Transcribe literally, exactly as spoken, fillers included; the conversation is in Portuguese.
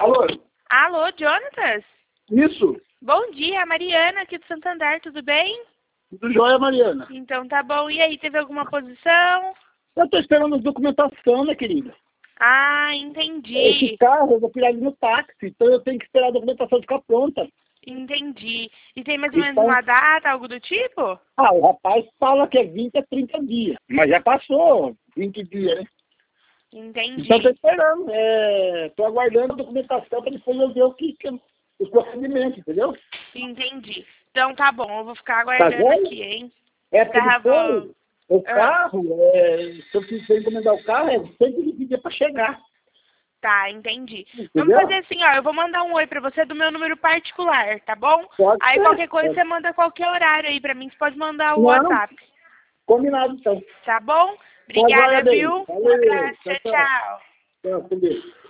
Alô? Alô, Jonatas? Isso? Bom dia, Mariana aqui do Santander, tudo bem? Tudo jóia, Mariana? Então tá bom. E aí, teve alguma posição? Eu tô esperando a documentação, né, querida? Ah, entendi. Esse carro eu vou tirar ele no táxi, então eu tenho que esperar a documentação ficar pronta. Entendi. E tem mais ou menos Então, uma data, algo do tipo? ah, o rapaz fala que é vinte a trinta dias, mas já passou vinte dias, né? Entendi. Então tô esperando, é, tô aguardando a documentação para depois eu ver o que, que os procedimentos, entendeu? Entendi. Então tá bom, eu vou ficar Tá aguardando vendo? aqui, hein? É porque Tá bom. depois, o Ah. carro, é, se eu quiser encomendar o carro, é cento e vinte dias para chegar. Tá, entendi. Entendeu? Vamos fazer assim, ó, eu vou mandar um oi pra você do meu número particular, tá bom? Pode Aí ser. qualquer coisa Pode. você manda qualquer horário aí pra mim, você pode mandar o Não, WhatsApp, combinado então. tá bom? Então, Obrigada, aguarda aí. viu? Um Valeu. abraço, Tchau, tchau, tchau. tchau. Tchau, com Deus.